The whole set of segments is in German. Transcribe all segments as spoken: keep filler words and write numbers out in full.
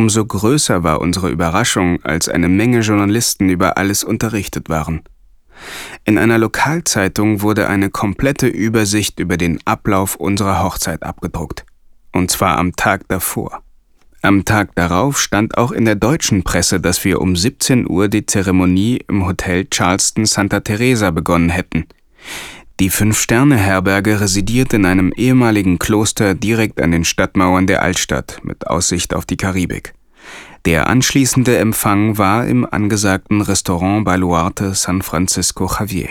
Umso größer war unsere Überraschung, als eine Menge Journalisten über alles unterrichtet waren. In einer Lokalzeitung wurde eine komplette Übersicht über den Ablauf unserer Hochzeit abgedruckt. Und zwar am Tag davor. Am Tag darauf stand auch in der deutschen Presse, dass wir um siebzehn Uhr die Zeremonie im Hotel Charleston Santa Teresa begonnen hätten. Die Fünf-Sterne-Herberge residiert in einem ehemaligen Kloster direkt an den Stadtmauern der Altstadt mit Aussicht auf die Karibik. Der anschließende Empfang war im angesagten Restaurant Baluarte San Francisco Javier.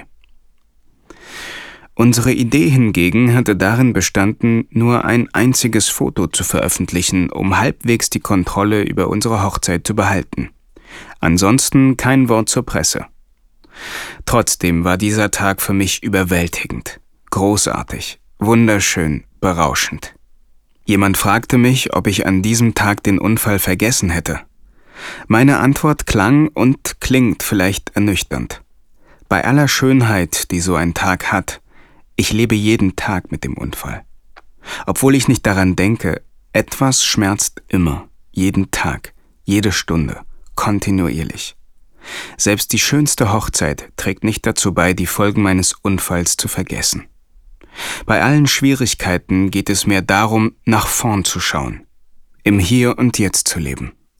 Unsere Idee hingegen hatte darin bestanden, nur ein einziges Foto zu veröffentlichen, um halbwegs die Kontrolle über unsere Hochzeit zu behalten. Ansonsten kein Wort zur Presse. Trotzdem war dieser Tag für mich überwältigend, großartig, wunderschön, berauschend. Jemand fragte mich, ob ich an diesem Tag den Unfall vergessen hätte. Meine Antwort klang und klingt vielleicht ernüchternd. Bei aller Schönheit, die so ein Tag hat, ich lebe jeden Tag mit dem Unfall. Obwohl ich nicht daran denke, etwas schmerzt immer, jeden Tag, jede Stunde, kontinuierlich. Selbst die schönste Hochzeit trägt nicht dazu bei, die Folgen meines Unfalls zu vergessen. Bei allen Schwierigkeiten geht es mir darum, nach vorn zu schauen, im Hier und Jetzt zu leben.